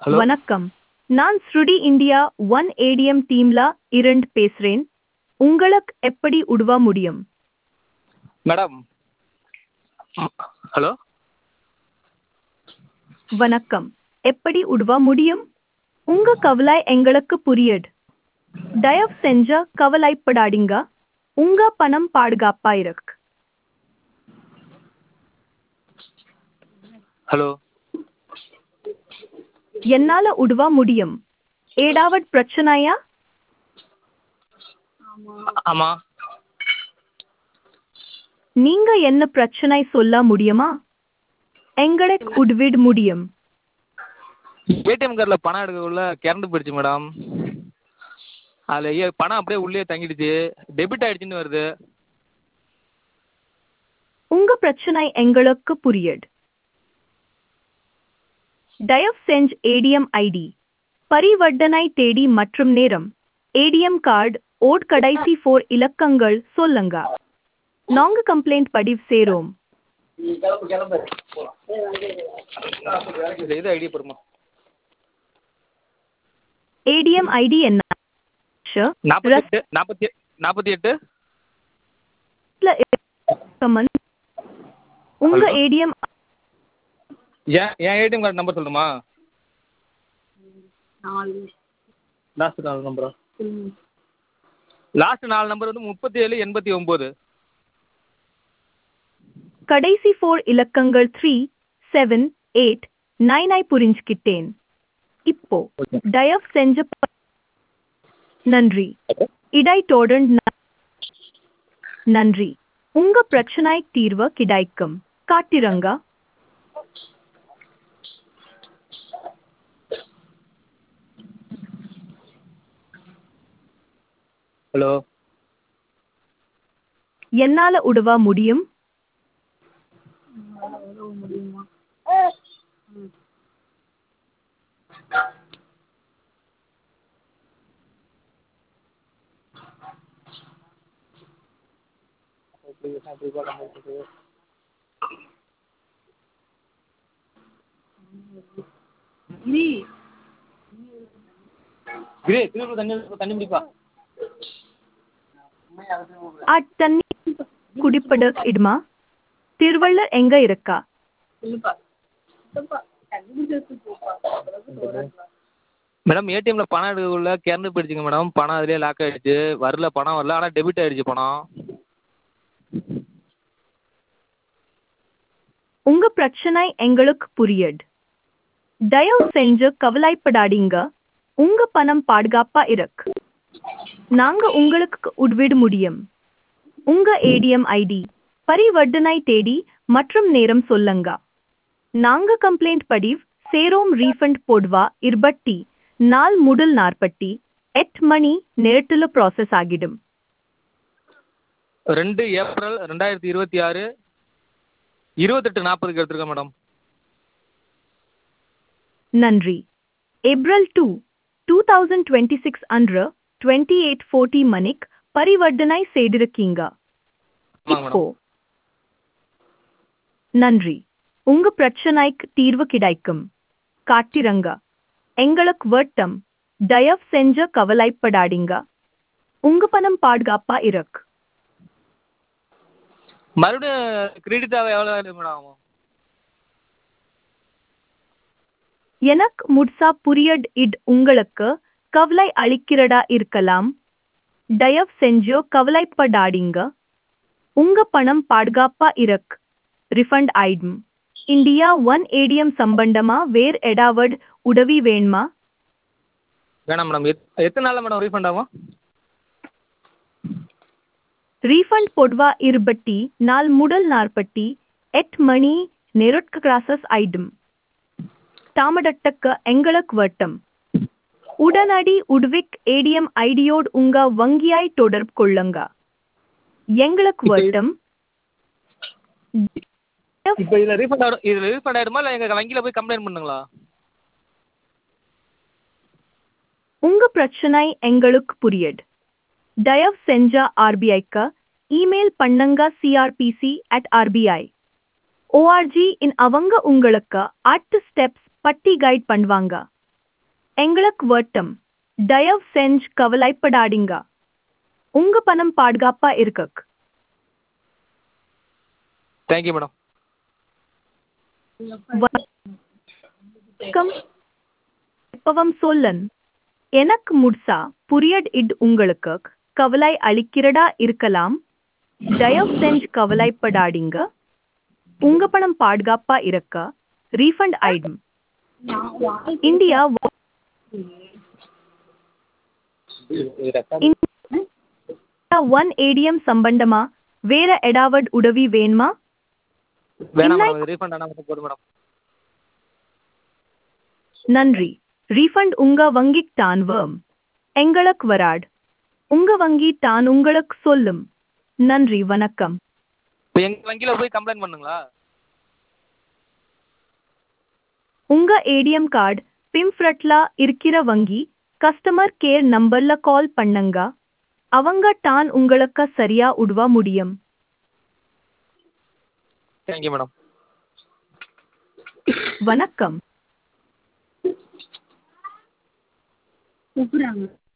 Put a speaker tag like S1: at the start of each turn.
S1: Hello
S2: வணக்கம். நான் ஸ்ருடி India one ATM டீம்ல இருந்து பேசுறேன். உங்களுக்கு எப்படி உதவ முடியும்?
S1: மேடம். ஹலோ
S2: வணக்கம். எப்படி உதவ முடியும்? உங்க கவலை எங்களுக்கு புரியுது. தயவு செஞ்சு கவலைப்படாதீங்க. உங்க பணம் பாதுகாப்பா இருக்கு.
S1: ஹலோ
S2: என்னால உதவ முடியும். ஏதாவது பிரச்சனையா?
S1: ஆமாம்.
S2: நீங்க என்ன பிரச்சனை சொல்ல முடியுமா? எங்களுக்கு உதவிட முடியும்.
S1: ஏடிஎம் கார்டில் பணம் எடுக்கக்குள்ள கரண்ட் போயிடுச்சு மேடம். அதில் பணம் அப்படியே உள்ளே தங்கிடுச்சு. டெபிட் ஆகிடுச்சின்னு வருது.
S2: உங்க பிரச்சனை எங்களுக்கு புரியுது. தயவு செஞ்சு ஏடிஎம் ஐடி, பரிவர்த்தனை தேதி மற்றும் நேரம், ஏடிஎம் கார்டு ஓட் கடைசி 4 இலக்கங்கள் சொல்லுங்க. நாங்க கம்ப்ளைண்ட் பதிவு செய்றோம்.
S1: இது ஐடியா போடுமா?
S2: ஏடிஎம் ஐடி என்ன?
S1: 48.
S2: உங்க
S1: ஹலோ
S2: ஏடிஎம்
S1: என் ஏடிஎம் கார்டு நம்பர் சொல்லணுமா? லாஸ்ட் 4 நம்பரா? லாஸ்ட் 4 நம்பர் வந்து 3789.
S2: கடைசி 4 இலக்கங்கள் 3789 புரிஞ்சுக்கிட்டேன். இப்போ தயவு செஞ்சு நன்றி. இடை தொடர்ந்து நன்றி. உங்க பிரச்சனை தீர்வு கிடைக்கும். காட்டிரங்க.
S1: ஹலோ
S2: என்னால உதவ முடியும்.
S1: கிரே திருப்பி தண்ணி பிடிப்பா.
S2: தண்ணி குடிப்பட இடுமா? திருவள்ளர் எங்க இருக்கா?
S1: மேடம் ஏடிஎம்ல பணம் எடுக்கக்குள்ள கரண்ட் போயிடுச்சுங்க மேடம். பணம் அதிலே லாக் ஆகிடுச்சு. பணம் வரல. ஆனால் டெபிட் ஆகிடுச்சு பணம்.
S2: உங்க பிரச்சனை எங்களுக்கு புரியுது. தயவு செஞ்சு கவலைப்படாதீங்க. உங்க பணம் பாதுகாப்பா இருக்கு. நாங்க உங்களுக்கு உதவிட முடியும். உங்க ஏடிஎம் ஐடி, பரிவர்த்தனை தேதி மற்றும் நேரம் சொல்லுங்க. நாங்க கம்ப்ளைண்ட் பதிவு செய்றோம். ரீஃபண்ட் போடுவா 24 முதல் 48 மணி நேரத்துல ப்ராசஸ் ஆகிடும்.
S1: 2 ஏப்ரல் 2026 28:40 எடுத்துருக்கேன் மேடம்.
S2: நன்றி. ஏப்ரல் 2, 2026 அன்று 28:40 மணிக்கு பரிவர்த்தனை செய்திருக்கீங்க.
S1: ஆமாங்க
S2: இப்போ
S1: மேடம்.
S2: நன்றி. உங்க பிரச்சனைக்கு தீர்வு கிடைக்கும். காட்டிரங்க. எங்களுக்கு வட்டம். தயவு செஞ்சு கவலைப்படாதீங்க. உங்க பணம் பாதுகாப்பா இருக்கு.
S1: மறுபடியும் கிரெடிட் ஆக எவ்வளோ மேடம் ஆகும்?
S2: எனக்கு முழுசா புரியுது. இது உங்களுக்கு கவலை அளிக்கிறதா இருக்கலாம். தயவு செஞ்சு கவலைப்படாதீங்க. உங்க பணம் பாதுகாப்பா இருக்கு. ரிஃபண்ட் ஆயிடும். இந்தியா ஒன் ஏடிஎம் சம்பந்தமா வேற ஏதாவது உதவி வேணுமா?
S1: வேணாம் மேடம். எத்தனை நாளில் மேடம் ரீஃபண்ட் ஆகும்?
S2: ரீஃபண்ட் போடுவா 24 முதல் 48 மணி நேரத்துக்கு ப்ராசஸ் ஆயிடும். தாமதத்துக்கு எங்களுக்கு வட்டம். உடனடி உதவிக்கு ஏடிஎம் ஐடியோடு உங்க வங்கியாய் தொடர்பு கொள்ளுங்க. எங்களுக்கு வட்டம்.
S1: இப்போ இதில் ரீஃபண்ட் ஆகிடுமா இல்லை எங்கள் வங்கியில் போய் கம்ப்ளைண்ட் பண்ணுங்களா?
S2: உங்க பிரச்சனை எங்களுக்கு புரியுது. தயவு செஞ்ச ஆர்பிஐக்கு இமெயில் பண்ணுங்க. crpc@rbi.org. அவங்க உங்களுக்கு 8 ஸ்டெப்ஸ் பட்டி கைட் பண்ணுவாங்க. எங்களுக்கு வட்டம் தயவு செஞ்சு கவலைப்படாதீங்க. உங்க பணம் பாதுகாப்பா இருக்கு.
S1: Thank you madam.
S2: வணக்கம். இப்பவும் சொல்லன் எனக்கு முழுசா புரியட் இது உங்களுக்கு கவலை அளிக்கிறதா இருக்கலாம். தயவு செஞ்சு கவலைப்படாதீங்க. உங்க பணம் பாதுகாப்பா இருக்க ரீஃபண்ட் ஆயிடும். இந்தியா ஒன் ஏடிஎம் சம்பந்தமா வேற ஏதாவது உதவி வேணுமா?
S1: வேணாம்
S2: இல்லை.
S1: மேடம், இது ரீஃபண்ட் ஆனால் மட்டும் போதும் மேடம்.
S2: நன்றி. ரீஃபண்ட் உங்க வங்கிக்கு தான் வரும். எங்களுக்கு வராது. உங்க வங்கி தான் உங்களுக்கு சொல்லும். நன்றி, வணக்கம்.
S1: இப்போ எங்கள் வங்கியில் போய் கம்ப்ளைண்ட் பண்ணுங்களா?
S2: உங்க ஏடிஎம் கார்டு பிம்ஃப்ரட்ல இருக்கிற வங்கி கஸ்டமர் கேர் நம்பர்ல கால் பண்ணுங்க. அவங்க தான் உங்களுக்கு சரியா உதவ முடியும்.
S1: Thank you madam.
S2: வணக்கம்.